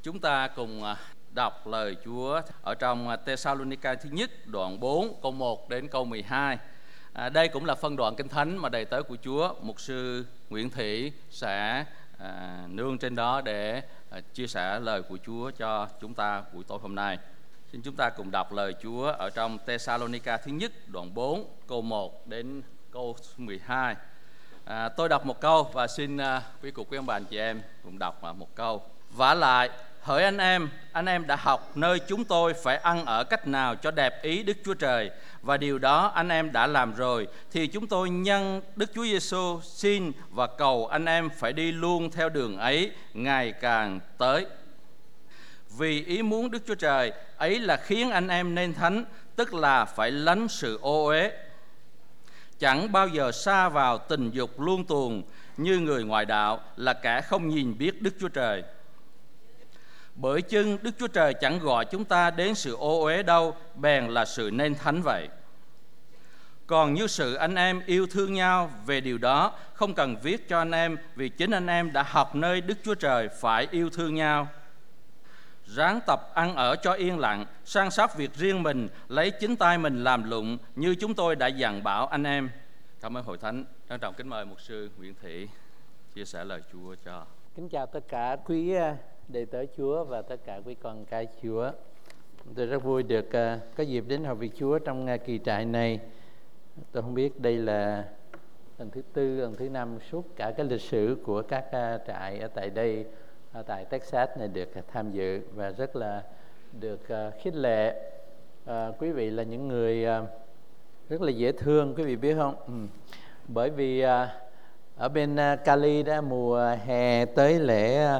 Chúng ta cùng đọc lời Chúa ở trong Tê-sa-lô-ni-ca thứ nhất đoạn 4 câu 1 đến câu 12. Đây cũng là phân đoạn Kinh Thánh mà đầy tớ của Chúa, mục sư Nguyễn Thị sẽ nương trên đó để chia sẻ lời của Chúa cho chúng ta buổi tối hôm nay. Xin chúng ta cùng đọc lời Chúa ở trong Tê-sa-lô-ni-ca thứ nhất đoạn 4 câu 1 đến câu 12. Tôi đọc một câu và xin quý cụ quý ông bà anh chị em cùng đọc một câu. Vả lại, hỡi anh em đã học nơi chúng tôi phải ăn ở cách nào cho đẹp ý Đức Chúa Trời, và điều đó anh em đã làm rồi, thì chúng tôi nhân Đức Chúa Giêsu xin và cầu anh em phải đi luôn theo đường ấy ngày càng tới. Vì ý muốn Đức Chúa Trời ấy là khiến anh em nên thánh, tức là phải lánh sự ô uế, chẳng bao giờ sa vào tình dục luông tuồng như người ngoại đạo, là kẻ không nhìn biết Đức Chúa Trời. Bởi chưng Đức Chúa Trời chẳng gọi chúng ta đến sự ô uế đâu, bèn là sự nên thánh vậy. Còn như sự anh em yêu thương nhau, về điều đó không cần viết cho anh em, vì chính anh em đã học nơi Đức Chúa Trời phải yêu thương nhau. Ráng tập ăn ở cho yên lặng, san sóc việc riêng mình, lấy chính tay mình làm lụng, như chúng tôi đã dặn bảo anh em. Cảm ơn Hội Thánh. Trân trọng kính mời mục sư Nguyễn Thị chia sẻ lời Chúa cho. Kính chào tất cả quý đệ tử Chúa và tất cả quý con cái Chúa. Tôi rất vui được có dịp đến học việc Chúa trong kỳ trại này. Tôi không biết đây là lần thứ tư, lần thứ năm suốt cả cái lịch sử của các trại ở tại đây, ở tại Texas này được tham dự và rất là được khích lệ. Quý vị là những người rất là dễ thương, quý vị biết không? Bởi vì ở bên Cali đó, mùa hè tới lễ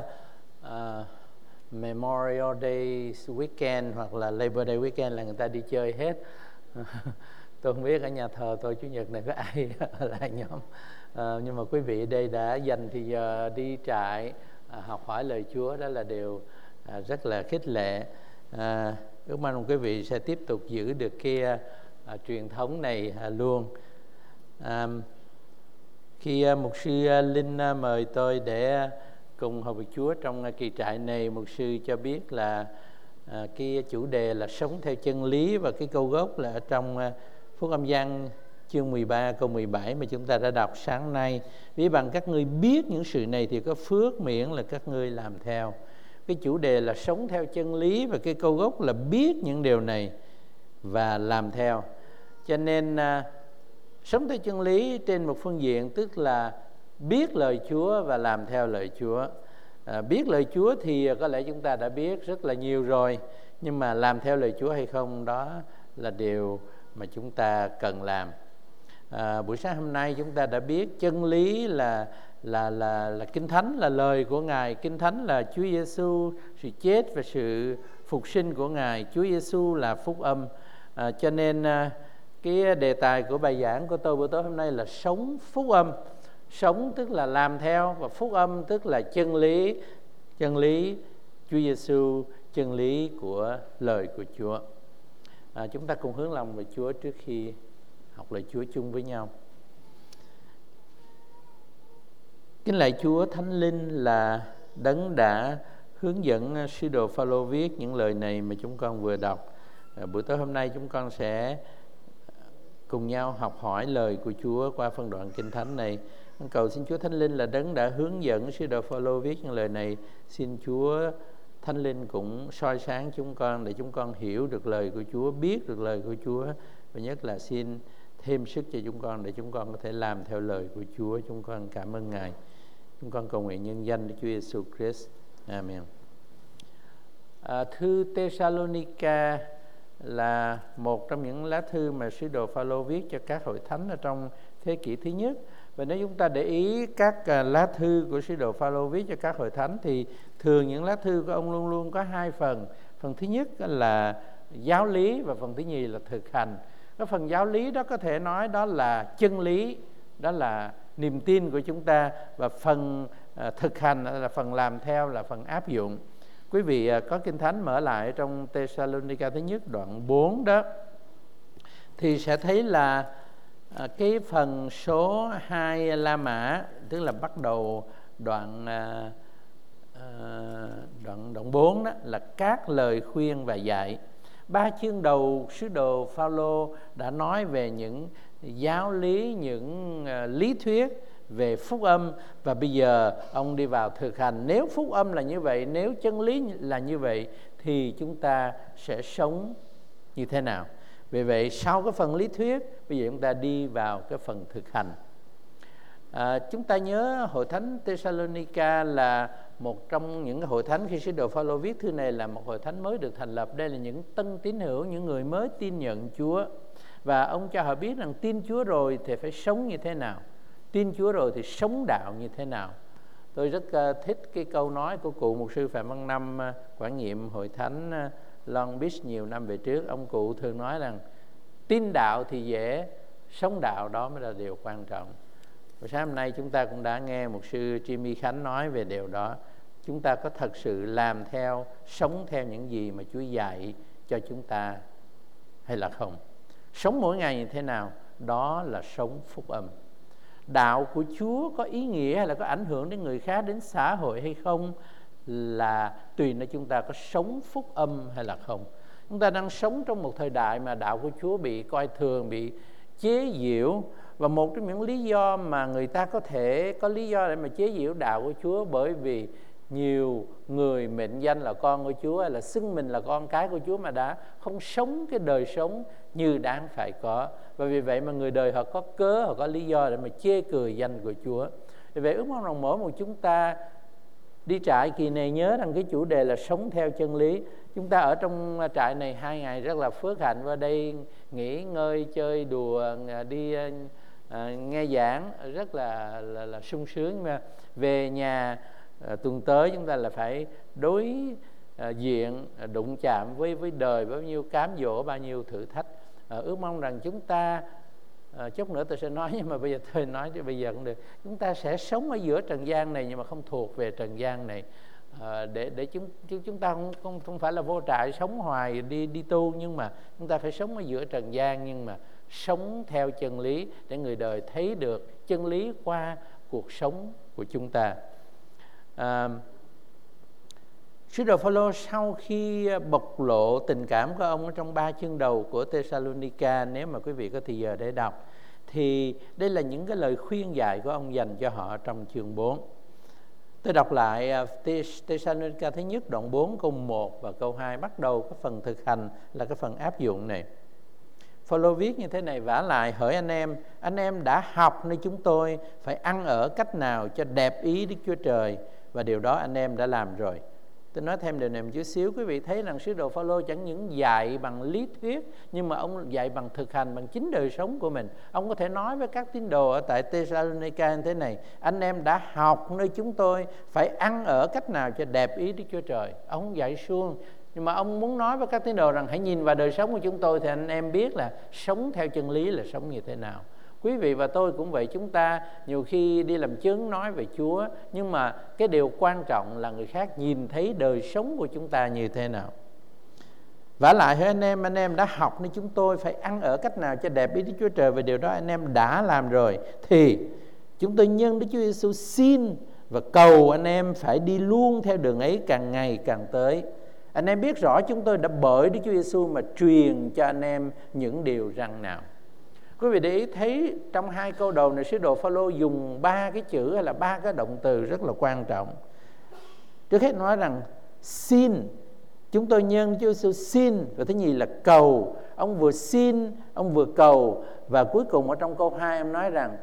Memorial Day Weekend hoặc là Labor Day Weekend là người ta đi chơi hết. Tôi không biết ở nhà thờ tôi Chủ nhật này có ai ở lại nhóm, nhưng mà quý vị ở đây đã dành thì giờ đi trại học hỏi lời Chúa, đó là điều rất là khích lệ. Ước mong quý vị sẽ tiếp tục giữ được cái truyền thống này luôn. Khi mục sư Linh mời tôi để cùng học việc Chúa trong kỳ trại này, mục sư cho biết là cái chủ đề là sống theo chân lý, và cái câu gốc là ở trong Phúc Âm Giăng chương 13 câu 17 mà chúng ta đã đọc sáng nay. Vì bằng các ngươi biết những sự này thì có phước, miễn là các ngươi làm theo. Cái chủ đề là sống theo chân lý, và cái câu gốc là biết những điều này và làm theo. Cho nên sống theo chân lý trên một phương diện tức là biết lời Chúa và làm theo lời Chúa. Biết lời Chúa thì có lẽ chúng ta đã biết rất là nhiều rồi, nhưng mà làm theo lời Chúa hay không, đó là điều mà chúng ta cần làm. Buổi sáng hôm nay chúng ta đã biết chân lý là Kinh Thánh là lời của Ngài, Kinh Thánh là Chúa Giêsu, sự chết và sự phục sinh của Ngài, Chúa Giêsu là phúc âm. Cho nên cái đề tài của bài giảng của tôi buổi tối hôm nay là sống phúc âm. Sống tức là làm theo, và phúc âm tức là chân lý. Chân lý Chúa Giêsu, chân lý của lời của Chúa. Chúng ta cùng hướng lòng về Chúa trước khi học lời Chúa chung với nhau. Kính lạy Chúa, Thánh Linh là Đấng đã hướng dẫn sứ đồ Phao-lô viết những lời này mà chúng con vừa đọc. Buổi tối hôm nay chúng con sẽ cùng nhau học hỏi lời của Chúa qua phân đoạn Kinh Thánh này. Cầu xin Chúa Thánh Linh là Đấng đã hướng dẫn sứ đồ Phao-lô viết những lời này. Xin Chúa Thánh Linh cũng soi sáng chúng con để chúng con hiểu được lời của Chúa, biết được lời của Chúa, và nhất là xin thêm sức cho chúng con để chúng con có thể làm theo lời của Chúa. Chúng con cảm ơn Ngài. Chúng con cầu nguyện nhân danh Đức Chúa Giêsu Christ. Amen. Thư Tê-sa-lô-ni-ca là một trong những lá thư mà sứ đồ Phao-lô viết cho các hội thánh ở trong thế kỷ thứ nhất. Và nếu chúng ta để ý các lá thư của sứ đồ Phao-lô viết cho các hội thánh thì thường những lá thư của ông luôn luôn có hai phần. Phần thứ nhất là giáo lý và phần thứ nhì là thực hành. Cái phần giáo lý đó có thể nói đó là chân lý, đó là niềm tin của chúng ta, và phần thực hành là phần làm theo, là phần áp dụng. Quý vị có Kinh Thánh mở lại trong Tê-sa-lô-ni-ca thứ nhất đoạn 4 đó, thì sẽ thấy là cái phần số 2 La Mã, tức là bắt đầu đoạn đoạn 4 đó là các lời khuyên và dạy. 3 chương đầu sứ đồ Phaolô đã nói về những giáo lý, những lý thuyết về phúc âm, và bây giờ ông đi vào thực hành. Nếu phúc âm là như vậy, nếu chân lý là như vậy, thì chúng ta sẽ sống như thế nào? Vì vậy sau cái phần lý thuyết, bây giờ chúng ta đi vào cái phần thực hành. Chúng ta nhớ hội thánh Thessalonica là một trong những hội thánh khi sứ đồ Phaolô viết thư này là một hội thánh mới được thành lập. Đây là những tân tín hữu, những người mới tin nhận Chúa, và ông cho họ biết rằng tin Chúa rồi thì phải sống như thế nào, tin Chúa rồi thì sống đạo như thế nào. Tôi rất thích cái câu nói của cụ mục sư Phạm Văn Năm, quản nhiệm hội thánh Long Beach nhiều năm về trước. Ông cụ thường nói rằng tin đạo thì dễ, sống đạo đó mới là điều quan trọng. Và sáng hôm nay chúng ta cũng đã nghe mục sư Jimmy Khánh nói về điều đó. Chúng ta có thật sự làm theo, sống theo những gì mà Chúa dạy cho chúng ta hay là không? Sống mỗi ngày như thế nào? Đó là sống phúc âm. Đạo của Chúa có ý nghĩa hay là có ảnh hưởng đến người khác, đến xã hội hay không là tùy nơi chúng ta có sống phúc âm hay là không. Chúng ta đang sống trong một thời đại mà đạo của Chúa bị coi thường, bị chế giễu. Và một trong những lý do mà người ta có thể có lý do để mà chế giễu đạo của Chúa, bởi vì nhiều người mệnh danh là con của Chúa hay là xưng mình là con cái của Chúa mà đã không sống cái đời sống như đáng phải có. Và vì vậy mà người đời họ có cớ, họ có lý do để mà chê cười danh của Chúa. Vì vậy ước mong rằng mỗi một chúng ta đi trại kỳ này nhớ rằng cái chủ đề là sống theo chân lý. Chúng ta ở trong trại này 2 ngày rất là phước hạnh, qua đây nghỉ ngơi, chơi đùa, đi nghe giảng rất là sung sướng. Mà về nhà tuần tới chúng ta là phải đối diện, đụng chạm với đời, bao nhiêu cám dỗ, bao nhiêu thử thách. Ước mong rằng chúng ta, chút nữa tôi sẽ nói nhưng mà bây giờ tôi nói chứ bây giờ cũng được, chúng ta sẽ sống ở giữa trần gian này nhưng mà không thuộc về trần gian này, để chúng ta không phải là vô trại sống hoài đi tu, nhưng mà chúng ta phải sống ở giữa trần gian, nhưng mà sống theo chân lý để người đời thấy được chân lý qua cuộc sống của chúng ta. Sứ đồ Phaolô sau khi bộc lộ tình cảm của ông ở trong 3 chương đầu của Thessalonica, nếu mà quý vị có thời giờ để đọc, thì đây là những cái lời khuyên dạy của ông dành cho họ trong chương 4. Tôi đọc lại Thessalonica thứ nhất đoạn 4 câu 1 và câu 2, bắt đầu cái phần thực hành là cái phần áp dụng này. Phaolô viết như thế này: vả lại hỡi anh em đã học nơi chúng tôi phải ăn ở cách nào cho đẹp ý Đức Chúa Trời, và điều đó anh em đã làm rồi. Tôi nói thêm điều này một chút xíu. Quý vị thấy rằng sứ đồ Phaolô chẳng những dạy bằng lý thuyết, nhưng mà ông dạy bằng thực hành, bằng chính đời sống của mình. Ông có thể nói với các tín đồ ở tại Thessalonica như thế này: anh em đã học nơi chúng tôi phải ăn ở cách nào cho đẹp ý Đức Chúa Trời. Ông dạy suông, nhưng mà ông muốn nói với các tín đồ rằng hãy nhìn vào đời sống của chúng tôi thì anh em biết là sống theo chân lý là sống như thế nào. Quý vị và tôi cũng vậy, chúng ta nhiều khi đi làm chứng nói về Chúa, nhưng mà cái điều quan trọng là người khác nhìn thấy đời sống của chúng ta như thế nào. Vả lại hỡi anh em đã học nên chúng tôi phải ăn ở cách nào cho đẹp ý Đức Chúa Trời, và điều đó anh em đã làm rồi. Thì chúng tôi nhân Đức Chúa Giêsu xin và cầu anh em phải đi luôn theo đường ấy càng ngày càng tới. Anh em biết rõ chúng tôi đã bởi Đức Chúa Giêsu mà truyền cho anh em những điều răn nào. Quý vị để ý thấy trong 2 câu đầu này, sứ đồ Phaolô dùng 3 cái chữ hay là 3 cái động từ rất là quan trọng. Trước hết nói rằng xin, chúng tôi nhân Chúa Giêsu xin, và thứ nhì là cầu. Ông vừa xin, ông vừa cầu, và cuối cùng ở trong câu 2 ông nói rằng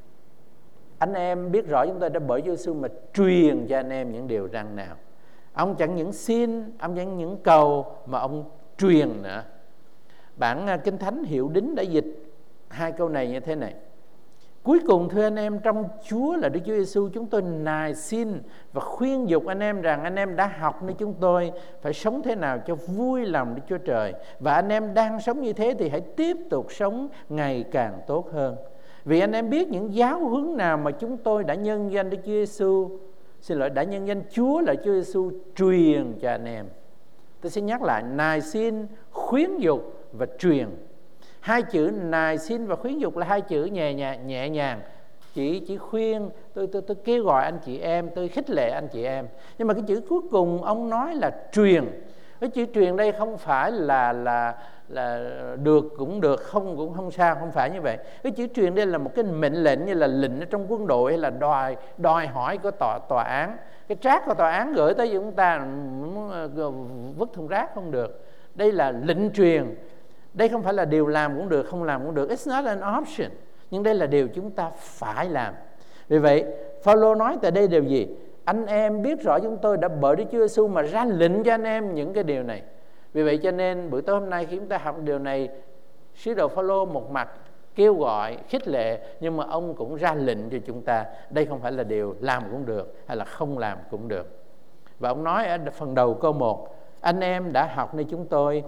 anh em biết rõ chúng tôi đã bởi Chúa Giêsu mà truyền cho anh em những điều răn nào. Ông chẳng những xin, ông chẳng những cầu, mà ông truyền nữa. Bản Kinh Thánh Hiệu Đính đã dịch 2 câu này như thế này: cuối cùng thưa anh em trong Chúa là Đức Chúa Giêsu, chúng tôi nài xin và khuyên dục anh em rằng anh em đã học nơi chúng tôi phải sống thế nào cho vui lòng Đức Chúa Trời, và anh em đang sống như thế thì hãy tiếp tục sống ngày càng tốt hơn. Vì anh em biết những giáo huấn nào mà chúng tôi đã nhân danh Đức Chúa Giêsu, đã nhân danh Chúa là Chúa Giêsu truyền cho anh em. Tôi sẽ nhắc lại: nài xin, khuyến dục và truyền. 2 chữ nài xin và khuyến dục là 2 chữ nhẹ nhàng, chỉ khuyên, tôi kêu gọi anh chị em, tôi khích lệ anh chị em. Nhưng mà cái chữ cuối cùng ông nói là truyền. Cái chữ truyền đây không phải là được cũng được, không cũng không sao, không phải như vậy. Cái chữ truyền đây là một cái mệnh lệnh, như là lệnh ở trong quân đội hay là đòi hỏi của tòa án. Cái trác của tòa án gửi tới chúng ta vứt thùng rác không được. Đây là lệnh truyền. Đây không phải là điều làm cũng được, không làm cũng được. It's not an option. Nhưng đây là điều chúng ta phải làm. Vì vậy, Phaolô nói tại đây điều gì? Anh em biết rõ chúng tôi đã bởi Đức Chúa Giêsu mà ra lệnh cho anh em những cái điều này. Vì vậy cho nên buổi tối hôm nay khi chúng ta học điều này, sứ đồ Phaolô một mặt kêu gọi, khích lệ, nhưng mà ông cũng ra lệnh cho chúng ta. Đây không phải là điều làm cũng được hay là không làm cũng được. Và ông nói ở phần đầu câu 1, anh em đã học nơi chúng tôi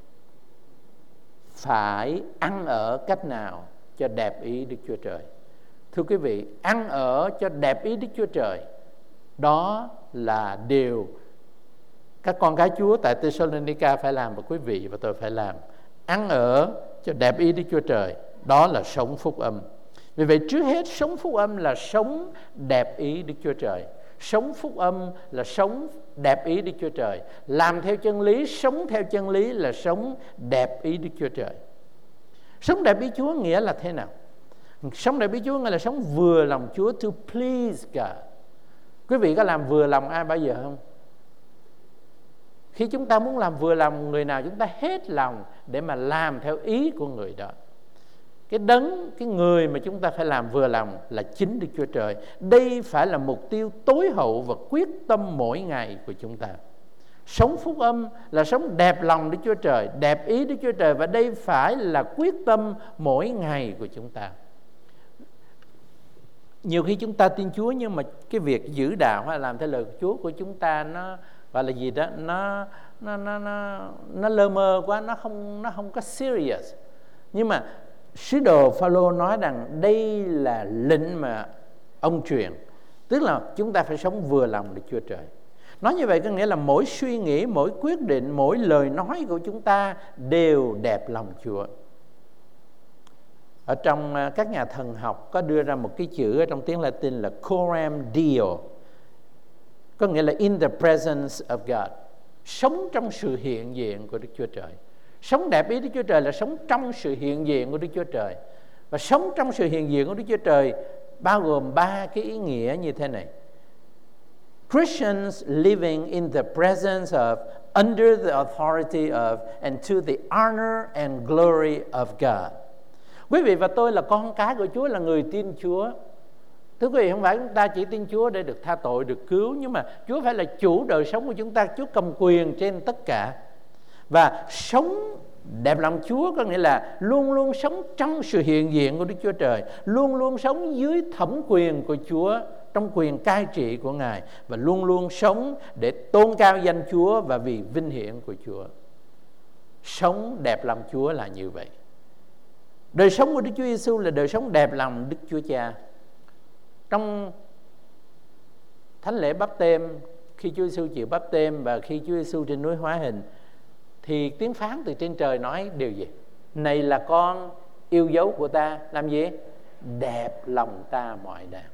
phải ăn ở cách nào cho đẹp ý Đức Chúa Trời. Thưa quý vị, ăn ở cho đẹp ý Đức Chúa Trời, đó là điều các con cái Chúa tại Thessalonica phải làm và quý vị và tôi phải làm. Ăn ở cho đẹp ý Đức Chúa Trời, đó là sống phúc âm. Vì vậy trước hết sống phúc âm là sống đẹp ý Đức Chúa Trời. Sống phúc âm là sống đẹp ý Đức Chúa Trời. Làm theo chân lý, sống theo chân lý là sống đẹp ý Đức Chúa Trời. Sống đẹp ý Chúa nghĩa là thế nào? Sống đẹp ý Chúa nghĩa là sống vừa lòng Chúa, to please God. Quý vị có làm vừa lòng ai bao giờ không? Khi chúng ta muốn làm vừa lòng người nào, chúng ta hết lòng để mà làm theo ý của người đó. Cái người mà chúng ta phải làm vừa lòng là chính Đức Chúa Trời. Đây phải là mục tiêu tối hậu và quyết tâm mỗi ngày của chúng ta. Sống phúc âm là sống đẹp lòng Đức Chúa Trời, đẹp ý Đức Chúa Trời, và đây phải là quyết tâm mỗi ngày của chúng ta. Nhiều khi chúng ta tin Chúa nhưng mà cái việc giữ đạo hay làm theo lời của Chúa của chúng ta nó gọi là gì đó, nó lơ mơ quá, nó không có serious. Nhưng mà sứ đồ Phaolô nói rằng đây là lệnh mà ông truyền, tức là chúng ta phải sống vừa lòng Đức Chúa Trời. Nói như vậy có nghĩa là mỗi suy nghĩ, mỗi quyết định, mỗi lời nói của chúng ta đều đẹp lòng Chúa. Ở trong các nhà thần học có đưa ra một cái chữ ở trong tiếng Latin là coram deo, có nghĩa là in the presence of God, sống trong sự hiện diện của Đức Chúa Trời. Sống đẹp ý Đức Chúa Trời là sống trong sự hiện diện của Đức Chúa Trời. Và sống trong sự hiện diện của Đức Chúa Trời bao gồm 3 cái ý nghĩa như thế này. Christians living in the presence of, under the authority of, and to the honor and glory of God. Quý vị và tôi là con cái của Chúa, là người tin Chúa. Thưa quý vị, không phải chúng ta chỉ tin Chúa để được tha tội, được cứu, nhưng mà Chúa phải là chủ đời sống của chúng ta. Chúa cầm quyền trên tất cả. Và sống đẹp lòng Chúa có nghĩa là luôn luôn sống trong sự hiện diện của Đức Chúa Trời, luôn luôn sống dưới thẩm quyền của Chúa, trong quyền cai trị của Ngài, và luôn luôn sống để tôn cao danh Chúa và vì vinh hiển của Chúa. Sống đẹp lòng Chúa là như vậy. Đời sống của Đức Chúa Giêsu là đời sống đẹp lòng Đức Chúa Cha. Trong thánh lễ báp têm, khi Chúa Giêsu chịu báp têm và khi Chúa Giêsu trên núi hóa hình, thì tiếng phán từ trên trời nói điều gì? Này là con yêu dấu của ta, làm gì? Đẹp lòng ta mọi đàng.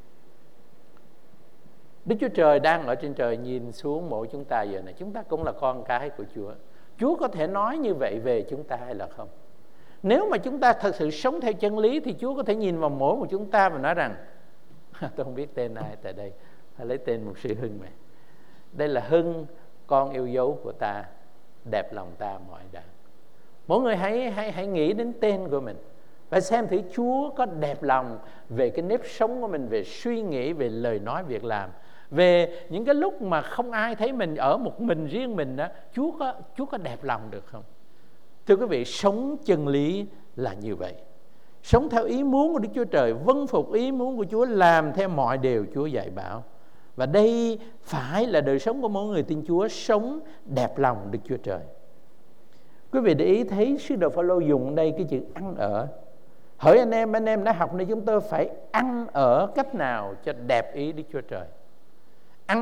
Đức Chúa Trời đang ở trên trời nhìn xuống mỗi chúng ta giờ này. Chúng ta cũng là con cái của Chúa. Chúa có thể nói như vậy về chúng ta hay là không? Nếu mà chúng ta thật sự sống theo chân lý thì Chúa có thể nhìn vào mỗi một chúng ta và nói rằng tôi không biết tên ai tại đây, hãy lấy tên mục sư Hưng này. Đây là Hưng, con yêu dấu của ta, đẹp lòng ta mọi đàng. Mỗi người hãy nghĩ đến tên của mình và xem thử Chúa có đẹp lòng về cái nếp sống của mình, về suy nghĩ, về lời nói, việc làm, về những cái lúc mà không ai thấy mình, ở một mình riêng mình đó, Chúa có đẹp lòng được không? Thưa quý vị, sống chân lý là như vậy. Sống theo ý muốn của Đức Chúa Trời, vâng phục ý muốn của Chúa, làm theo mọi điều Chúa dạy bảo. Và đây phải là đời sống của mỗi người tin Chúa, sống đẹp lòng Đức Chúa Trời. Quý vị để ý thấy sứ đồ Phaolô dùng đây cái chữ ăn ở. Hỡi anh em đã học nên chúng tôi phải ăn ở cách nào cho đẹp ý Đức Chúa Trời. Ăn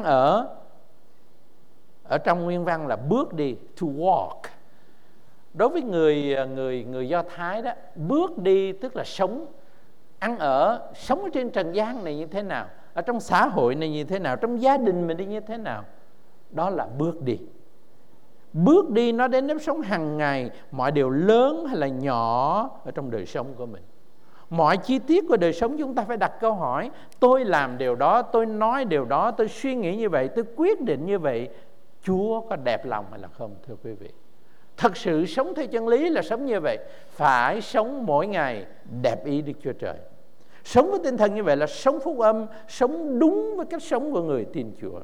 ở trong nguyên văn là bước đi, to walk. Đối với người Do Thái đó, bước đi tức là sống. ăn ở, sống ở trên trần gian này như thế nào, ở trong xã hội này như thế nào, trong gia đình mình đi như thế nào. Đó là bước đi. Bước đi nó đến nếp sống hàng ngày, mọi điều lớn hay là nhỏ ở trong đời sống của mình. Mọi chi tiết của đời sống chúng ta phải đặt câu hỏi: tôi làm điều đó, tôi nói điều đó, tôi suy nghĩ như vậy, tôi quyết định như vậy, Chúa có đẹp lòng hay là không, thưa quý vị? Thật sự sống theo chân lý là sống như vậy. Phải sống mỗi ngày đẹp ý Đức Chúa Trời. Sống với tinh thần như vậy là sống phúc âm, sống đúng với cách sống của người tin Chúa.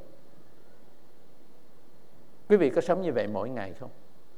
Quý vị có sống như vậy mỗi ngày không?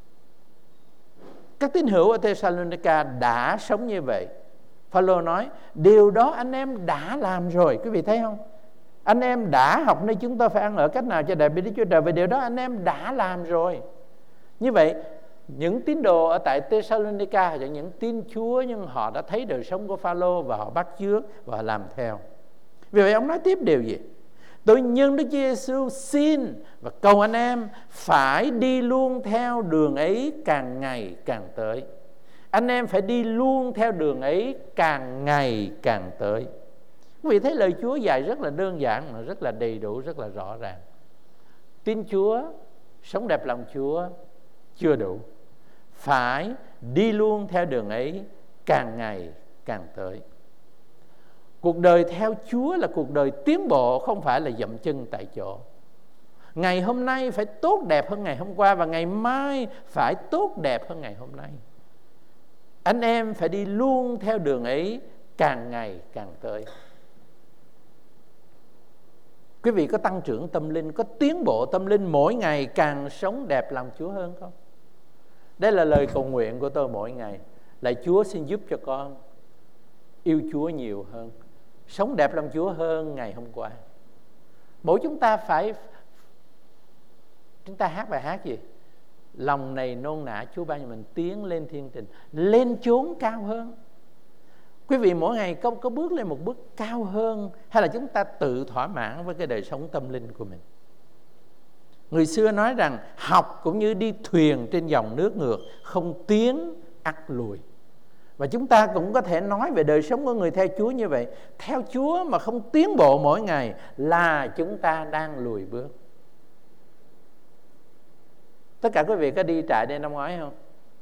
Các tín hữu ở Thessalonica đã sống như vậy. Phaolô nói điều đó anh em đã làm rồi. Quý vị thấy không? Anh em đã học nơi chúng tôi phải ăn ở cách nào cho đẹp ý Đức Chúa Trời. Về điều đó anh em đã làm rồi. Như vậy những tín đồ ở tại Thessalonica là những tin Chúa, nhưng họ đã thấy đời sống của Phaolô và họ bắt chước và họ làm theo. Vì vậy ông nói tiếp điều gì? Tôi nhân Đức Chúa Giêsu xin và cầu anh em phải đi luôn theo đường ấy càng ngày càng tới. Anh em phải đi luôn theo đường ấy càng ngày càng tới. Quý vị thấy lời Chúa dạy rất là đơn giản mà rất là đầy đủ, rất là rõ ràng. Tin Chúa, sống đẹp lòng Chúa chưa đủ. Phải đi luôn theo đường ấy càng ngày càng tới. Cuộc đời theo Chúa là cuộc đời tiến bộ, không phải là dậm chân tại chỗ. Ngày hôm nay phải tốt đẹp hơn ngày hôm qua, và ngày mai phải tốt đẹp hơn ngày hôm nay. Anh em phải đi luôn theo đường ấy càng ngày càng tới. Quý vị có tăng trưởng tâm linh, có tiến bộ tâm linh, mỗi ngày càng sống đẹp lòng Chúa hơn không? Đây là lời cầu nguyện của tôi mỗi ngày. Lạy Chúa xin giúp cho con yêu Chúa nhiều hơn, sống đẹp lòng Chúa hơn ngày hôm qua. Mỗi chúng ta hát bài hát gì? Lòng này nôn nã Chúa ban cho mình tiến lên thiên trình, lên chốn cao hơn. Quý vị mỗi ngày có bước lên một bước cao hơn, hay là chúng ta tự thỏa mãn với cái đời sống tâm linh của mình? Người xưa nói rằng học cũng như đi thuyền trên dòng nước ngược, không tiến ắt lùi. Và chúng ta cũng có thể nói về đời sống của người theo Chúa như vậy. Theo Chúa mà không tiến bộ mỗi ngày là chúng ta đang lùi bước. Tất cả quý vị có đi trại đây năm ngoái không?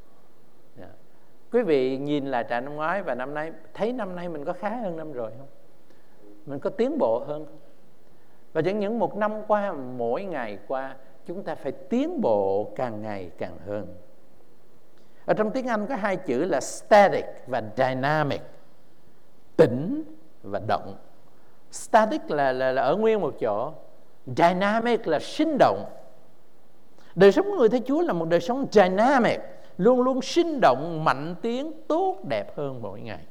Quý vị nhìn lại trại năm ngoái và năm nay, thấy năm nay mình có khá hơn năm rồi không? Mình có tiến bộ hơn không? Và chẳng những một năm qua, mỗi ngày qua, chúng ta phải tiến bộ càng ngày càng hơn. Ở trong tiếng Anh có hai chữ là static và dynamic, tĩnh và động. Static là ở nguyên một chỗ, dynamic là sinh động. Đời sống của người theo Chúa là một đời sống dynamic, luôn luôn sinh động, mạnh tiến, tốt đẹp hơn mỗi ngày.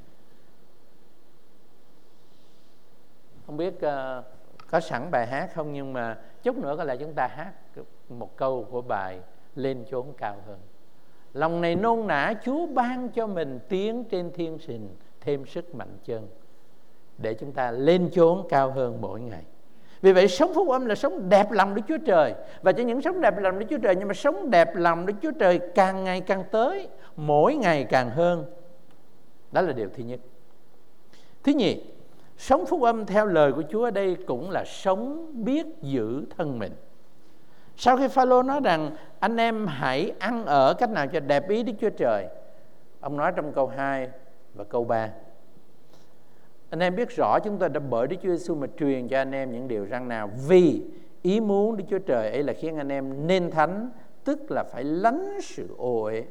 Không biết có sẵn bài hát không, nhưng mà chút nữa có lẽ chúng ta hát một câu của bài Lên chốn cao hơn. Lòng này nôn nã Chúa ban cho mình tiến trên thiên trình, thêm sức mạnh chân để chúng ta lên chốn cao hơn mỗi ngày. Vì vậy sống phúc âm là sống đẹp lòng Đức Chúa Trời. Và cho những sống đẹp lòng Đức Chúa Trời, nhưng mà sống đẹp lòng Đức Chúa Trời càng ngày càng tới, mỗi ngày càng hơn. Đó là điều thứ nhất. Thứ nhì, sống phúc âm theo lời của Chúa ở đây cũng là sống biết giữ thân mình. Sau khi Phaolô nói rằng anh em hãy ăn ở cách nào cho đẹp ý Đức Chúa Trời, ông nói trong câu 2 và câu 3: anh em biết rõ chúng tôi đã bởi Đức Chúa Giêsu mà truyền cho anh em những điều răn nào, vì ý muốn Đức Chúa Trời ấy là khiến anh em nên thánh, tức là phải lánh sự ô uế.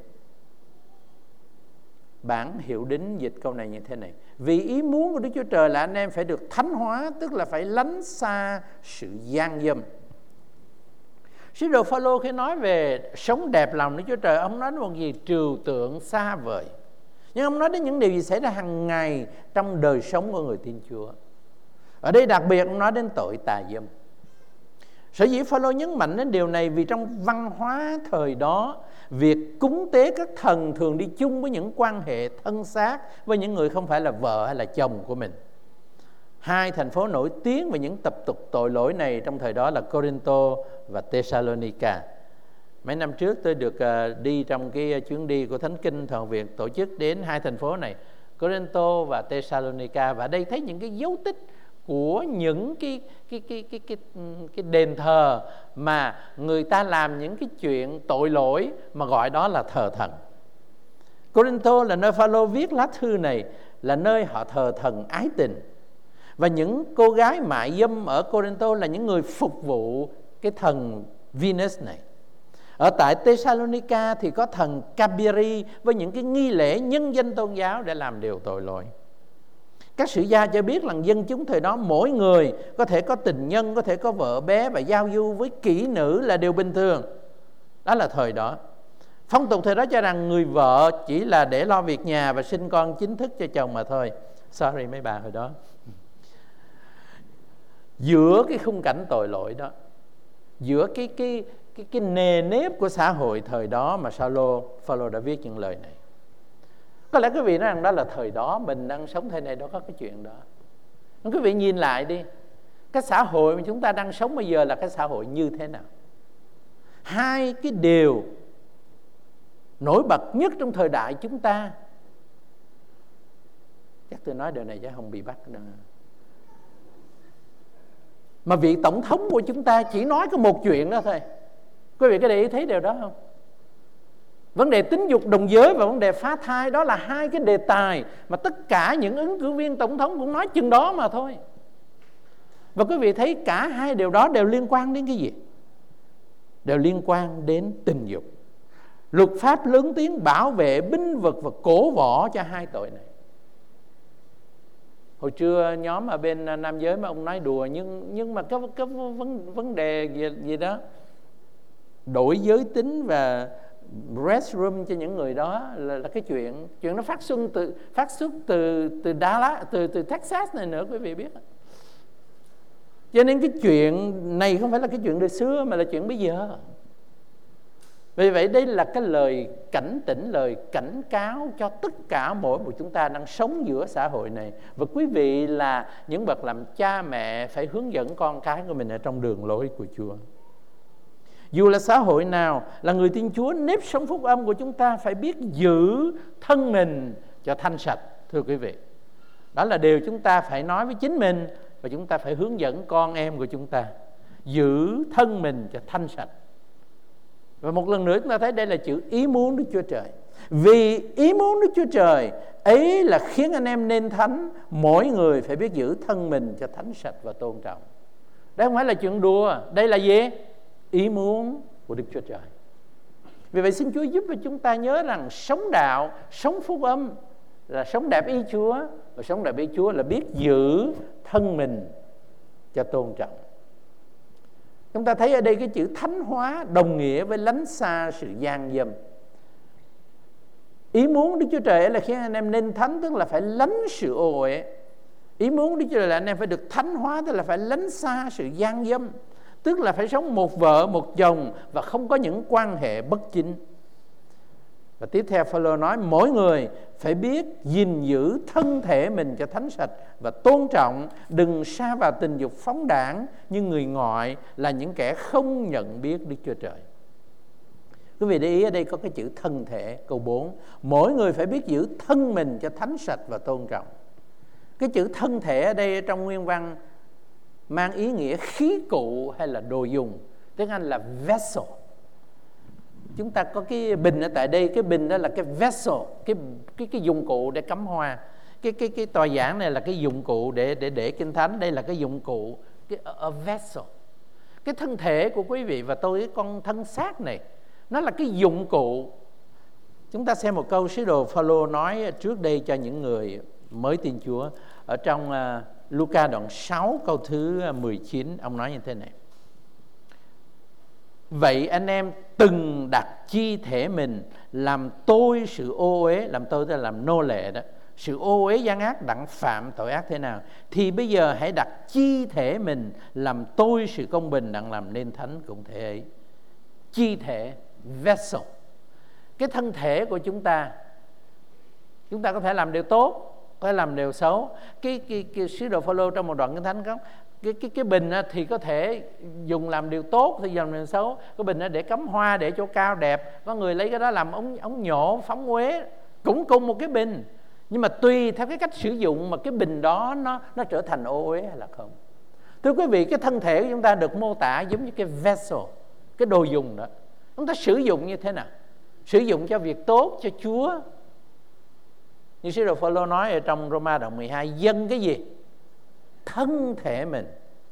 Bản hiệu đính dịch câu này như thế này: vì ý muốn của Đức Chúa Trời là anh em phải được thánh hóa, tức là phải lánh xa sự gian dâm. Sứ đồ Phaolô khi nói về sống đẹp lòng Đức Chúa Trời, ông nói một gì trừu tượng xa vời, nhưng ông nói đến những điều gì xảy ra hàng ngày trong đời sống của người tin Chúa. Ở đây đặc biệt ông nói đến tội tà dâm. Sở dĩ Phaolô nhấn mạnh đến điều này vì trong văn hóa thời đó, việc cúng tế các thần thường đi chung với những quan hệ thân xác với những người không phải là vợ hay là chồng của mình. Hai thành phố nổi tiếng về những tập tục tội lỗi này trong thời đó là Corinto và Thessalonica. Mấy năm trước tôi được đi trong cái chuyến đi của Thánh Kinh Toàn Viện tổ chức đến hai thành phố này, Corinto và Thessalonica. Và đây thấy những cái dấu tích của những cái đền thờ mà người ta làm những cái chuyện tội lỗi mà gọi đó là thờ thần. Corinto là nơi Phaolô viết lá thư này, là nơi họ thờ thần ái tình. Và những cô gái mại dâm ở Corinto là những người phục vụ cái thần Venus này. Ở tại Thessalonica thì có thần Cabiri với những cái nghi lễ nhân danh tôn giáo để làm điều tội lỗi. Các sử gia cho biết là dân chúng thời đó mỗi người có thể có tình nhân, có thể có vợ bé và giao du với kỹ nữ là điều bình thường. Đó là thời đó. Phong tục thời đó cho rằng người vợ chỉ là để lo việc nhà và sinh con chính thức cho chồng mà thôi. Sorry mấy bà hồi đó. Giữa cái khung cảnh tội lỗi đó, giữa cái nề nếp của xã hội thời đó mà Phaolô đã viết những lời này. Có lẽ quý vị nói rằng đó là thời đó, mình đang sống thời này đó có cái chuyện đó. Quý vị nhìn lại đi, cái xã hội mà chúng ta đang sống bây giờ là cái xã hội như thế nào? Hai cái điều nổi bật nhất trong thời đại chúng ta, chắc tôi nói điều này chứ không bị bắt đâu. Mà vị tổng thống của chúng ta chỉ nói có một chuyện đó thôi. Quý vị có để ý thấy điều đó không? Vấn đề tính dục đồng giới và vấn đề phá thai, đó là hai cái đề tài mà tất cả những ứng cử viên tổng thống cũng nói chừng đó mà thôi. Và quý vị thấy cả hai điều đó đều liên quan đến cái gì? Đều liên quan đến tình dục. Luật pháp lớn tiếng bảo vệ, binh vực và cổ võ cho hai tội này. Hồi trưa nhóm ở bên nam giới mà ông nói đùa, nhưng mà cái vấn đề gì đó đổi giới tính và restroom cho những người đó là cái chuyện nó phát xuất từ Dallas, từ Texas này nữa, quý vị biết. Cho nên cái chuyện này không phải là cái chuyện đời xưa mà là chuyện bây giờ. Vì vậy đây là cái lời cảnh tỉnh, lời cảnh cáo cho tất cả mỗi một chúng ta đang sống giữa xã hội này. Và quý vị là những bậc làm cha mẹ phải hướng dẫn con cái của mình ở trong đường lối của Chúa. Dù là xã hội nào, là người tin Chúa, nếp sống phúc âm của chúng ta phải biết giữ thân mình cho thanh sạch, thưa quý vị. Đó là điều chúng ta phải nói với chính mình và chúng ta phải hướng dẫn con em của chúng ta. Giữ thân mình cho thanh sạch. Và một lần nữa chúng ta thấy đây là chữ ý muốn Đức Chúa Trời. Vì ý muốn Đức Chúa Trời ấy là khiến anh em nên thánh, mỗi người phải biết giữ thân mình cho thánh sạch và tôn trọng. Đây không phải là chuyện đùa. Đây là gì? Ý muốn của Đức Chúa Trời. Vì vậy xin Chúa giúp cho chúng ta nhớ rằng sống đạo, sống phúc âm là sống đẹp ý Chúa. Và sống đẹp ý Chúa là biết giữ thân mình cho tôn trọng. Chúng ta thấy ở đây cái chữ thánh hóa đồng nghĩa với lánh xa sự gian dâm. Ý muốn Đức Chúa Trời là khiến anh em nên thánh, tức là phải lánh sự ô uế. Ý muốn Đức Chúa Trời là anh em phải được thánh hóa, tức là phải lánh xa sự gian dâm, tức là phải sống một vợ một chồng và không có những quan hệ bất chính. Và tiếp theo Phaolô nói mỗi người phải biết gìn giữ thân thể mình cho thánh sạch và tôn trọng, đừng sa vào tình dục phóng đãng như người ngoại, là những kẻ không nhận biết Đức Chúa Trời. Quý vị để ý ở đây có cái chữ thân thể, câu 4. Mỗi người phải biết giữ thân mình cho thánh sạch và tôn trọng. Cái chữ thân thể ở đây trong nguyên văn mang ý nghĩa khí cụ hay là đồ dùng. Tiếng Anh là vessel. Chúng ta có cái bình ở tại đây, cái bình đó là cái vessel, cái dụng cụ để cắm hoa. Cái tòa giảng này là cái dụng cụ để kinh thánh, đây là cái dụng cụ, a vessel. Cái thân thể của quý vị và tôi, cái con thân xác này, nó là cái dụng cụ. Chúng ta xem một câu sứ đồ Phaolô nói trước đây cho những người mới tin Chúa ở trong Luca đoạn 6 câu thứ 19, ông nói như thế này: vậy anh em từng đặt chi thể mình làm tôi sự ô uế, làm tôi tức là làm nô lệ đó, sự ô uế gian ác đặng phạm tội ác thế nào, thì bây giờ hãy đặt chi thể mình làm tôi sự công bình đặng làm nên thánh cũng thể ấy. Chi thể, vessel. Cái thân thể của chúng ta có thể làm điều tốt, có thể làm điều xấu. Cái sứ đồ Phaolô trong một đoạn kinh thánh có cái bình thì có thể dùng làm điều tốt, thì dùng làm điều xấu. Cái bình để cắm hoa, để chỗ cao đẹp, có người lấy cái đó làm ống nhổ phóng uế, cũng cùng một cái bình. Nhưng mà tùy theo cái cách sử dụng mà cái bình đó nó trở thành ô uế hay là không. Thưa quý vị, cái thân thể của chúng ta được mô tả giống như cái vessel, cái đồ dùng đó. Chúng ta sử dụng như thế nào? Sử dụng cho việc tốt, cho Chúa. Như sứ đồ Phaolô nói ở trong Roma đoạn 12, dâng cái gì? Thân thể mình.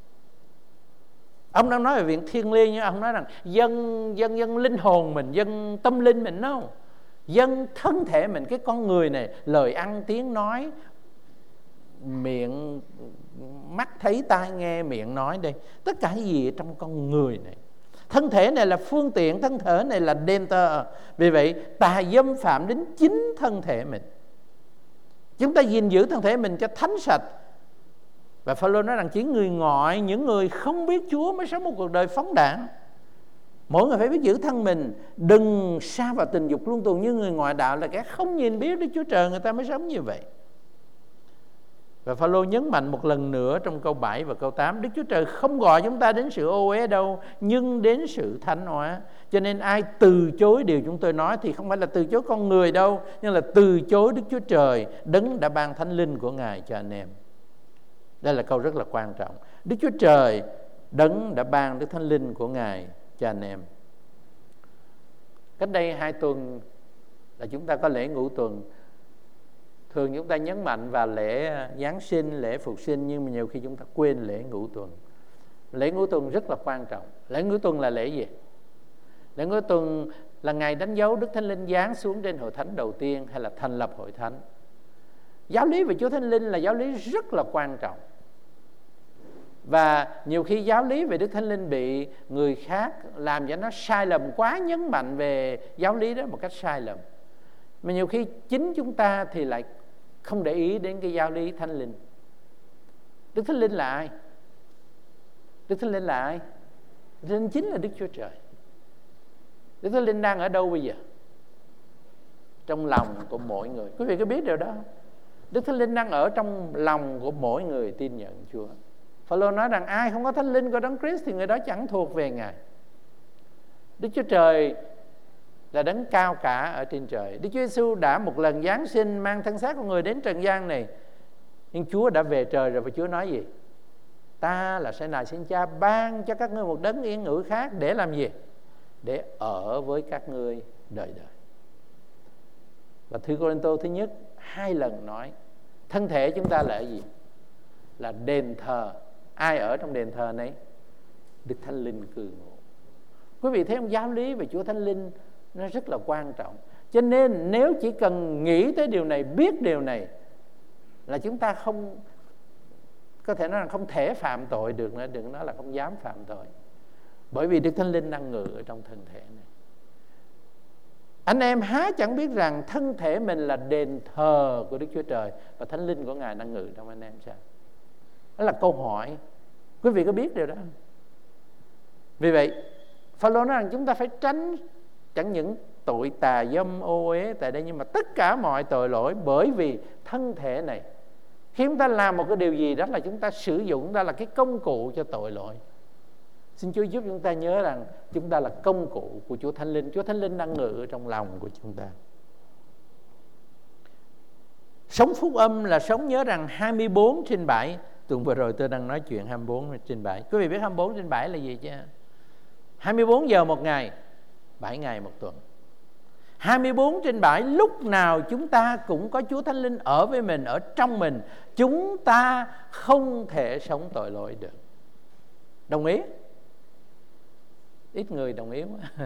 Ông đang nói về việc thiêng liêng, nhưng ông nói rằng dâng linh hồn mình, dâng tâm linh mình đâu. Dâng thân thể mình, cái con người này, lời ăn tiếng nói, miệng mắt thấy tai nghe, miệng nói đây, tất cả gì trong con người này. Thân thể này là phương tiện, thân thể này là đền thờ. Vì vậy tà dâm phạm đến chính thân thể mình. Chúng ta gìn giữ thân thể mình cho thánh sạch. Và Phaolô nói rằng chỉ người ngoại, những người không biết Chúa mới sống một cuộc đời phóng đãng. Mỗi người phải biết giữ thân mình, đừng sa vào tình dục luân tuồng như người ngoại đạo, là kẻ không nhìn biết Đức Chúa Trời, người ta mới sống như vậy. Và Phaolô nhấn mạnh một lần nữa trong câu 7 và câu 8, Đức Chúa Trời không gọi chúng ta đến sự ô uế đâu, nhưng đến sự thánh hóa. Cho nên ai từ chối điều chúng tôi nói thì không phải là từ chối con người đâu, nhưng là từ chối Đức Chúa Trời, đấng đã ban thánh linh của Ngài cho anh em. Đây là câu rất là quan trọng. Đức Chúa Trời, đấng đã ban Đức Thánh Linh của Ngài cho anh em. Cách đây 2 tuần là chúng ta có lễ Ngũ Tuần. Thường chúng ta nhấn mạnh vào lễ Giáng sinh, lễ Phục sinh, nhưng mà nhiều khi chúng ta quên lễ Ngũ Tuần. Lễ Ngũ Tuần rất là quan trọng. Lễ Ngũ Tuần là lễ gì? Lễ Ngũ Tuần là ngày đánh dấu Đức Thánh Linh giáng xuống trên hội thánh đầu tiên, hay là thành lập hội thánh. Giáo lý về Chúa Thánh Linh là giáo lý rất là quan trọng. Và nhiều khi giáo lý về Đức Thánh Linh bị người khác làm cho nó sai lầm quá, nhấn mạnh về giáo lý đó một cách sai lầm. Mà nhiều khi chính chúng ta thì lại không để ý đến cái giáo lý Thánh Linh. Đức Thánh Linh là ai? Đức Thánh Linh là ai? Đức Thánh Linh chính là Đức Chúa Trời. Đức Thánh Linh đang ở đâu bây giờ? Trong lòng của mỗi người. Quý vị có biết điều đó không? Đức Thánh Linh đang ở trong lòng của mỗi người tin nhận Chúa. Phaolô nói rằng ai không có Thánh Linh của Đấng Christ thì người đó chẳng thuộc về Ngài. Đức Chúa Trời là đấng cao cả ở trên trời. Đức Chúa Giêsu đã một lần giáng sinh mang thân xác của người đến trần gian này. Nhưng Chúa đã về trời rồi, và Chúa nói gì? Ta là sẽ nài xin Cha ban cho các ngươi một đấng yên ngữ khác để làm gì? Để ở với các ngươi đời đời. Và thư Cô-rinh-tô thứ nhất 2 lần nói thân thể chúng ta là gì? Là đền thờ. Ai ở trong đền thờ này? Đức Thánh Linh cư ngụ. Quý vị thấy không? Giáo lý về Chúa Thánh Linh nó rất là quan trọng. Cho nên nếu chỉ cần nghĩ tới điều này, biết điều này, là chúng ta không có thể nói là không thể phạm tội được nữa. Đừng nói là không dám phạm tội. Bởi vì Đức Thánh Linh đang ngự ở trong thân thể này. Anh em há chẳng biết rằng thân thể mình là đền thờ của Đức Chúa Trời, và Thánh Linh của Ngài đang ngự trong anh em sao? Đó là câu hỏi. Quý vị có biết điều đó không? Vì vậy Phaolô nói rằng chúng ta phải tránh chẳng những tội tà dâm ô uế tại đây, nhưng mà tất cả mọi tội lỗi. Bởi vì thân thể này, khi chúng ta làm một cái điều gì đó là chúng ta sử dụng, chúng ta là cái công cụ cho tội lỗi. Xin Chúa giúp chúng ta nhớ rằng chúng ta là công cụ của Chúa Thánh Linh. Chúa Thánh Linh đang ngự trong lòng của chúng ta. Sống phúc âm là sống, nhớ rằng 24/7. Tuần vừa rồi tôi đang nói chuyện 24/7. Quý vị biết 24/7 là gì chứ? 24 giờ một ngày, 7 ngày một tuần. 24/7, lúc nào chúng ta cũng có Chúa Thánh Linh ở với mình, ở trong mình. Chúng ta không thể sống tội lỗi được. Đồng ý? Ít người đồng ý quá.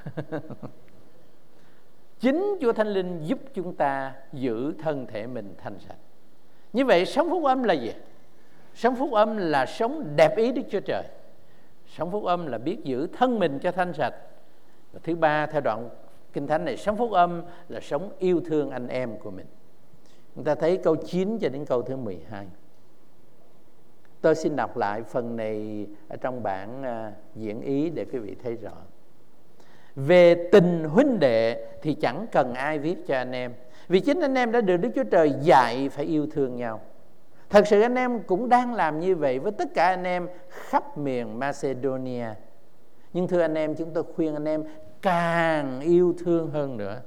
Chính Chúa Thánh Linh giúp chúng ta giữ thân thể mình thanh sạch. Như vậy sống phúc âm là gì? Sống phúc âm là sống đẹp ý Đức Chúa Trời. Sống phúc âm là biết giữ thân mình cho thanh sạch. Và thứ ba, theo đoạn Kinh Thánh này, sống phúc âm là sống yêu thương anh em của mình. Chúng ta thấy câu 9 cho đến câu thứ 12. Tôi xin đọc lại phần này ở trong bản diễn ý để quý vị thấy rõ. Về tình huynh đệ thì chẳng cần ai viết cho anh em, vì chính anh em đã được Đức Chúa Trời dạy phải yêu thương nhau. Thật sự anh em cũng đang làm như vậy với tất cả anh em khắp miền Macedonia. Nhưng thưa anh em, chúng tôi khuyên anh em càng yêu thương hơn nữa.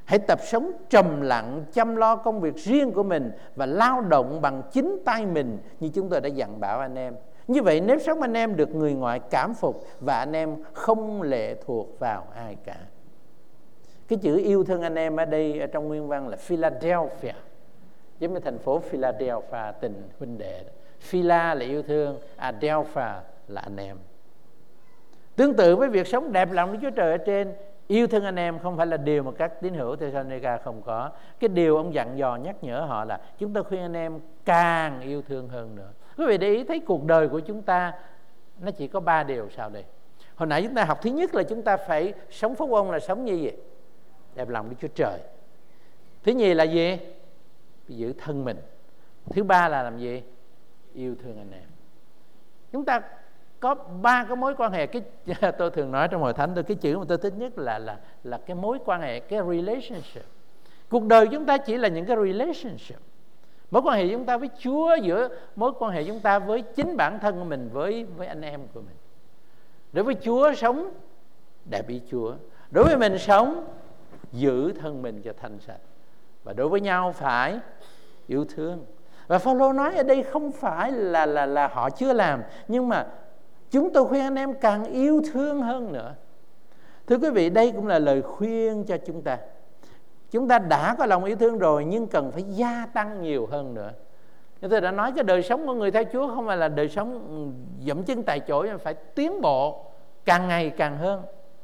Hãy tập sống trầm lặng, chăm lo công việc riêng của mình và lao động bằng chính tay mình như chúng tôi đã dặn bảo anh em. Như vậy nếp sống anh em được người ngoại cảm phục và anh em không lệ thuộc vào ai cả. Cái chữ yêu thương anh em ở đây ở trong nguyên văn là Philadelphia, giống như thành phố Philadelphia, tình huynh đệ. Phila là yêu thương, Adelphia là anh em. Tương tự với việc sống đẹp lòng với Chúa Trời ở trên, yêu thương anh em không phải là điều mà các tín hữu Thessalonica không có. Cái điều ông dặn dò nhắc nhở họ là chúng ta khuyên anh em càng yêu thương hơn nữa. Quý vị để ý thấy cuộc đời của chúng ta nó chỉ có 3 điều sau đây. Hồi nãy chúng ta học thứ nhất là chúng ta phải sống phúc âm, là sống như vậy, đẹp lòng với Chúa Trời. Thứ nhì là gì? Giữ thân mình. Thứ ba là làm gì? Yêu thương anh em. Chúng ta có 3 cái mối quan hệ. Tôi thường nói trong hội thánh tôi, cái chữ mà tôi thích nhất là cái mối quan hệ, cái relationship. Cuộc đời chúng ta chỉ là những cái relationship. Mối quan hệ chúng ta với Chúa, giữa mối quan hệ chúng ta với chính bản thân của mình, với anh em của mình. Đối với Chúa sống đẹp ý Chúa, đối với mình sống giữ thân mình cho thanh sạch, và đối với nhau phải yêu thương. Và Phaolô nói ở đây không phải là họ chưa làm, nhưng mà chúng tôi khuyên anh em càng yêu thương hơn nữa. Thưa quý vị, đây cũng là lời khuyên cho chúng ta. Chúng ta đã có lòng yêu thương rồi, nhưng cần phải gia tăng nhiều hơn nữa. Như tôi đã nói, cái đời sống của người theo Chúa không phải là đời sống dậm chân tại chỗ, mà phải tiến bộ càng ngày càng hơn.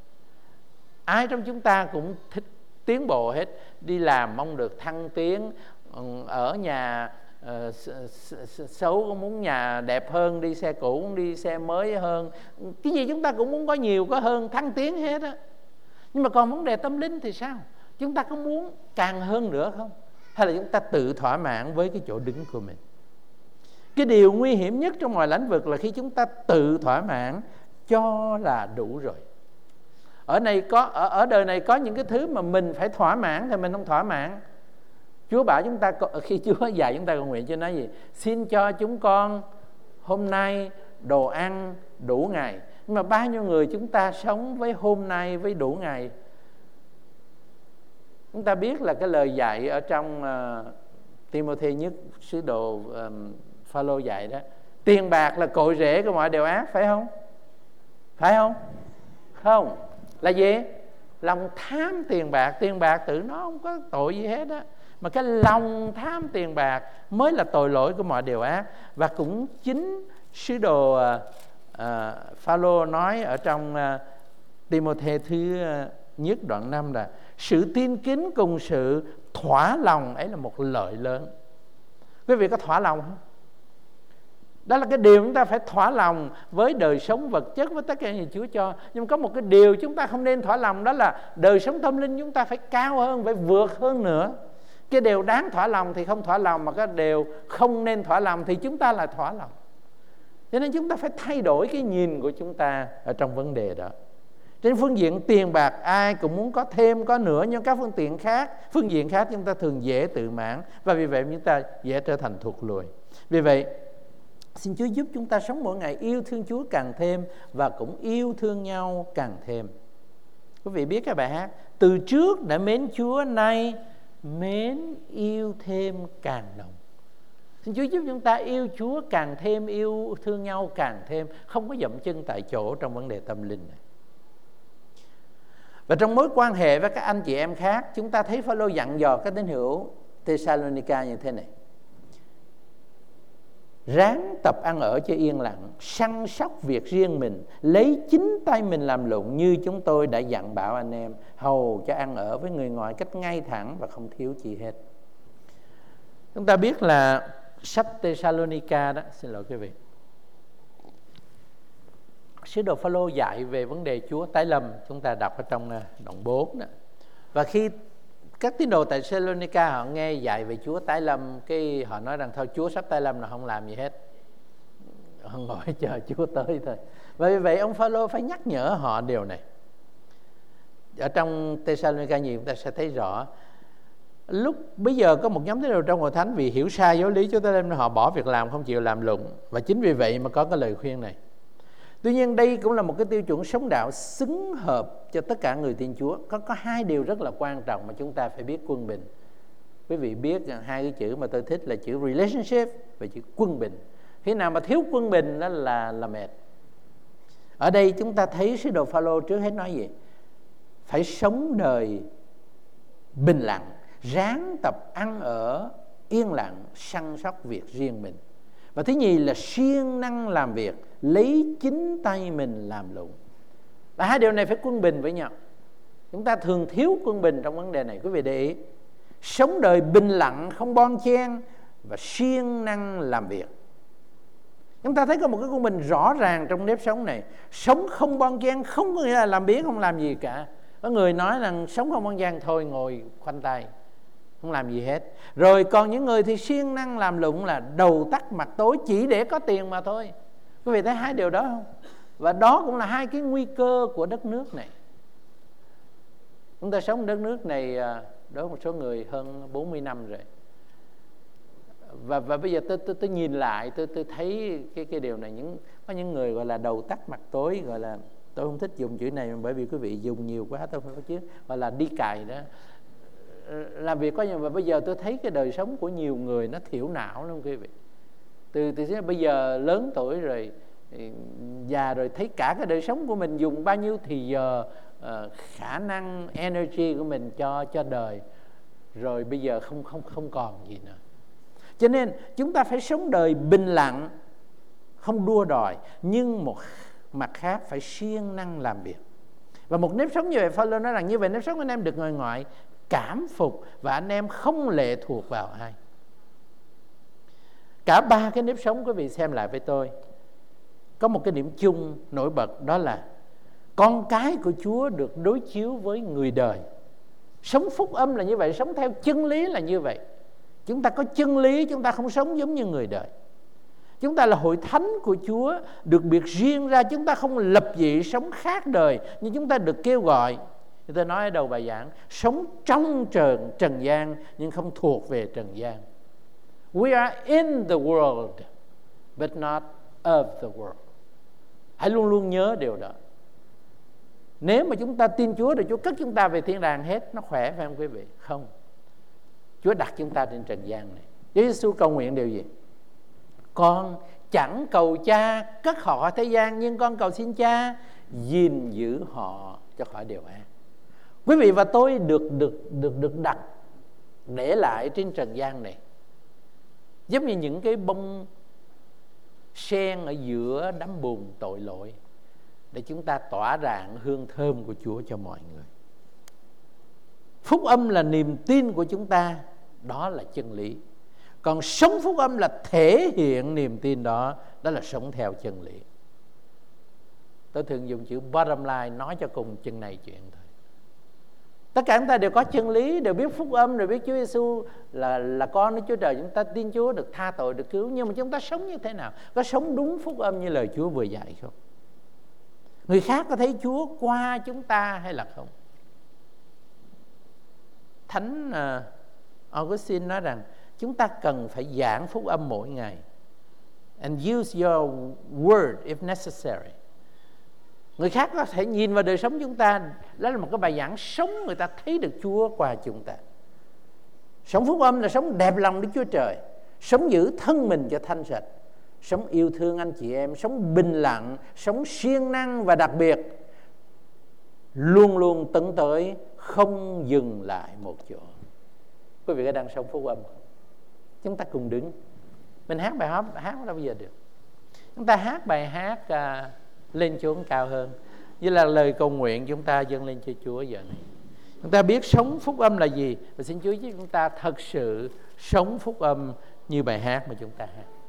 Ai trong chúng ta cũng thích tiến bộ hết. Đi làm mong được thăng tiến, ở nhà xấu cũng muốn nhà đẹp hơn, đi xe cũ cũng đi xe mới hơn. Cái gì chúng ta cũng muốn có nhiều, có hơn, thăng tiến hết á. Nhưng mà còn vấn đề tâm linh thì sao? Chúng ta có muốn càng hơn nữa không? Hay là chúng ta tự thỏa mãn với cái chỗ đứng của mình? Cái điều nguy hiểm nhất trong mọi lĩnh vực là khi chúng ta tự thỏa mãn cho là đủ rồi. Ở đời này có những cái thứ mà mình phải thỏa mãn thì mình không thỏa mãn. Chúa bảo chúng ta, khi Chúa dạy chúng ta cầu nguyện, Chúa nói gì? Xin cho chúng con hôm nay đồ ăn đủ ngày. Nhưng mà bao nhiêu người chúng ta sống với hôm nay, với đủ ngày? Chúng ta biết là cái lời dạy ở trong Timôthê nhất, sứ đồ Phaolô dạy đó, tiền bạc là cội rễ của mọi điều ác, phải không? Phải không? Không. Là gì? Lòng tham tiền bạc. Tiền bạc tự nó không có tội gì hết á, mà cái lòng tham tiền bạc mới là tội lỗi của mọi điều ác. Và cũng chính sứ đồ Phaolô nói ở trong Timôthê thứ nhất đoạn 5 là sự tin kính cùng sự thỏa lòng ấy là một lợi lớn. Quý vị có thỏa lòng không? Đó là cái điều chúng ta phải thỏa lòng với đời sống vật chất, với tất cả những Chúa cho. Nhưng có một cái điều chúng ta không nên thỏa lòng, đó là đời sống tâm linh chúng ta phải cao hơn, phải vượt hơn nữa. Cái điều đáng thỏa lòng thì không thỏa lòng, mà cái điều không nên thỏa lòng thì chúng ta lại thỏa lòng. Cho nên chúng ta phải thay đổi cái nhìn của chúng ta ở trong vấn đề đó. Trên phương diện tiền bạc ai cũng muốn có thêm, có nữa, nhưng các phương diện khác chúng ta thường dễ tự mãn, và vì vậy chúng ta dễ trở thành thụt lùi. Vì vậy xin Chúa giúp chúng ta sống mỗi ngày yêu thương Chúa càng thêm, và cũng yêu thương nhau càng thêm. Quý vị biết cái bài hát từ trước đã mến Chúa, nay mến yêu thêm càng nồng. Xin Chúa giúp chúng ta yêu Chúa càng thêm, yêu thương nhau càng thêm, không có dậm chân tại chỗ trong vấn đề tâm linh này. Và trong mối quan hệ với các anh chị em khác, chúng ta thấy Phaolô dặn dò các tín hữu Thessalonica như thế này: ráng tập ăn ở cho yên lặng, săn sóc việc riêng mình, lấy chính tay mình làm lụng như chúng tôi đã dặn bảo anh em, hầu cho ăn ở với người ngoài cách ngay thẳng và không thiếu chi hết. Chúng ta biết là sách Thessalonica đó, xin lỗi quý vị, sứ đồ Phaolô dạy về vấn đề Chúa tái lâm, chúng ta đọc ở trong đoạn 4 đó. Và khi các tín đồ tại Thessalonica họ nghe dạy về Chúa tái lâm, cái họ nói rằng thôi Chúa sắp tái lâm là không làm gì hết, họ ngồi chờ Chúa tới thôi. Và vì vậy ông Phaolô phải nhắc nhở họ điều này. Ở trong Thessalonica nhiều chúng ta sẽ thấy rõ, lúc bây giờ có một nhóm tín đồ trong hội thánh vì hiểu sai giáo lý Chúa tái lâm, họ bỏ việc làm, không chịu làm lụng. Và chính vì vậy mà có cái lời khuyên này: Tuy nhiên đây cũng là một cái tiêu chuẩn sống đạo xứng hợp cho tất cả người tin Chúa. Có hai điều rất là quan trọng mà chúng ta phải biết quân bình. Quý vị biết hai cái chữ mà tôi thích là chữ relationship và chữ quân bình. Khi nào mà thiếu quân bình đó là mệt. Ở đây chúng ta thấy sứ đồ Phaolô trước hết nói gì? Phải sống đời bình lặng, ráng tập ăn ở yên lặng, săn sóc việc riêng mình. Và thứ nhì là siêng năng làm việc, lấy chính tay mình làm lụng. Và hai điều này phải quân bình với nhau. Chúng ta thường thiếu quân bình trong vấn đề này. Quý vị để ý, sống đời bình lặng, không bon chen và siêng năng làm việc. Chúng ta thấy có một cái quân bình rõ ràng trong nếp sống này. Sống không bon chen không có nghĩa là làm biếng không làm gì cả. Có người nói rằng sống không bon chen thôi ngồi khoanh tay, không làm gì hết. Rồi còn những người thì siêng năng làm lụng là đầu tắt mặt tối chỉ để có tiền mà thôi. Quý vị thấy hai điều đó không? Và đó cũng là hai cái nguy cơ của đất nước này. Chúng ta sống đất nước này đối với một số người hơn 40 năm rồi. Và bây giờ tôi nhìn lại, tôi thấy cái điều này, có những người gọi là đầu tắt mặt tối, gọi là, tôi không thích dùng chữ này bởi vì quý vị dùng nhiều quá, tôi không có chứ, gọi là đi cày đó. Làm việc có nhiều, và bây giờ tôi thấy cái đời sống của nhiều người nó thiểu não lắm quý vị. Từ bây giờ lớn tuổi rồi, già rồi, thấy cả cái đời sống của mình dùng bao nhiêu thì giờ, khả năng energy của mình cho đời, rồi bây giờ không còn gì nữa. Cho nên chúng ta phải sống đời bình lặng, không đua đòi, nhưng một mặt khác phải siêng năng làm việc. Và một nếp sống như vậy, Phaolô nói rằng như vậy nếp sống anh em được ngồi ngoại, cảm phục và anh em không lệ thuộc vào ai. Cả ba cái nếp sống quý vị xem lại với tôi, có một cái điểm chung nổi bật, đó là con cái của Chúa được đối chiếu với người đời. Sống phúc âm là như vậy, sống theo chân lý là như vậy. Chúng ta có chân lý, chúng ta không sống giống như người đời. Chúng ta là hội thánh của Chúa, được biệt riêng ra, chúng ta không lập dị sống khác đời, nhưng chúng ta được kêu gọi, như tôi nói ở đầu bài giảng, sống trong trần gian nhưng không thuộc về trần gian. We are in the world but not of the world. Hãy luôn luôn nhớ điều đó. Nếu mà chúng ta tin Chúa thì Chúa cất chúng ta về thiên đàng hết, nó khỏe phải không quý vị? Không. Chúa đặt chúng ta trên trần gian này. Chúa Giêsu cầu nguyện điều gì? Con chẳng cầu Cha cất họ khỏi thế gian, nhưng con cầu xin Cha gìn giữ họ cho khỏi điều ác. Quý vị và tôi được đặt để lại trên trần gian này, giống như những cái bông sen ở giữa đám bùn tội lỗi, để chúng ta tỏa rạng hương thơm của Chúa cho mọi người. Phúc âm là niềm tin của chúng ta, đó là chân lý. Còn sống phúc âm là thể hiện niềm tin đó, đó là sống theo chân lý. Tôi thường dùng chữ bottom line nói cho cùng chừng này chuyện thôi. Tất cả chúng ta đều có chân lý, đều biết phúc âm, đều biết Chúa Giêsu là con của Chúa Trời. Chúng ta tin Chúa được tha tội, được cứu. Nhưng mà chúng ta sống như thế nào? Có sống đúng phúc âm như lời Chúa vừa dạy không? Người khác có thấy Chúa qua chúng ta hay là không? Thánh Augustine nói rằng chúng ta cần phải giảng phúc âm mỗi ngày. And use your word if necessary. Người khác có thể nhìn vào đời sống chúng ta, đó là một cái bài giảng sống, người ta thấy được Chúa qua chúng ta. Sống phúc âm là sống đẹp lòng Đức Chúa Trời, sống giữ thân mình cho thanh sạch, sống yêu thương anh chị em, sống bình lặng, sống siêng năng và đặc biệt luôn luôn tấn tới, không dừng lại một chỗ. Quý vị có đang sống phúc âm không? Chúng ta cùng đứng. Mình hát bài hát đâu bây giờ được. Chúng ta hát bài hát lên chốn cao hơn, như là lời cầu nguyện chúng ta dâng lên cho Chúa giờ này. Chúng ta biết sống phúc âm là gì, và xin Chúa giúp chúng ta thật sự sống phúc âm như bài hát mà chúng ta hát.